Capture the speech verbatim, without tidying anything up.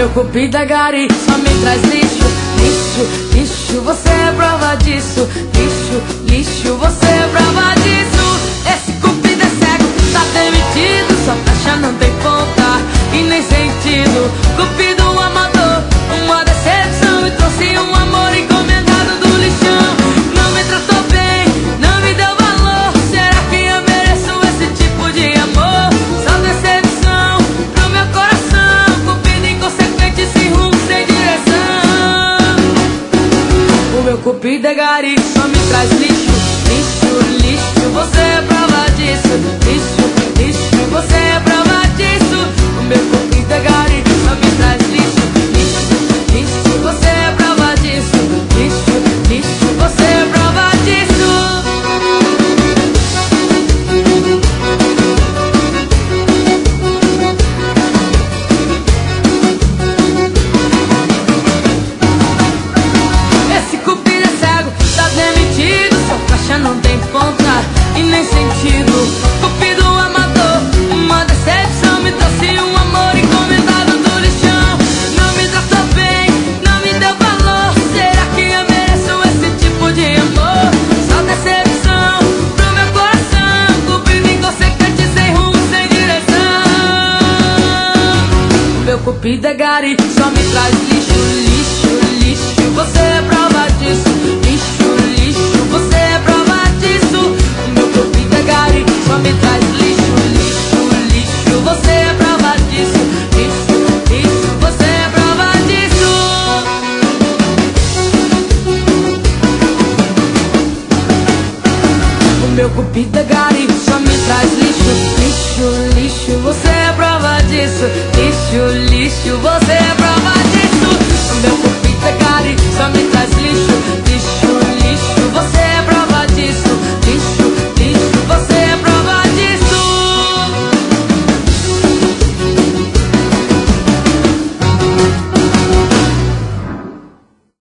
meu cupido é gari, só me traz lixo. Lixo, lixo, você é prova disso. Lixo, lixo, você é prova disso. Esse cupido é cego, tá demitido. Sua taxa não tem ponta e nem sentido. Cupido um amador, uma decepção. E trouxe um amor encomendado do lixão. Não me tratou bem, não me deu valor. Será que eu mereço esse tipo de amor? Só decepção pro meu coração. Cupido inconsequente, sem rumo, sem direção. O meu cupido é gari, só me traz lixo. Lixo, lixo, você é prova disso. Lixo, lixo, você é prova disso. O meu cupido é gari, só me traz lixo. Lixo, lixo, você é prova disso. Lixo, lixo, você é prova disso. Esse cupido é cego, tá demitido. Sua caixa não tem ponta e nem sentido. Cupido amador, uma decepção. Me trouxe um amor encomendado do lixão. Não me tratou bem, não me deu valor. Será que eu mereço esse tipo de amor? Só decepção pro meu coração. Cupido inconsequente, sem rumo, sem direção. O meu cupido é gari, só me traz lixo. Lixo, lixo, você é prova disso. Lixo, lixo, você é prova disso. O meu cupido é gari, só me traz lixo. Lixo, lixo, você é prova disso. Lixo, lixo, você é prova disso. O meu cupido é gari, só me traz lixo. Lixo, lixo, você é prova disso. Lixo, lixo, você é prova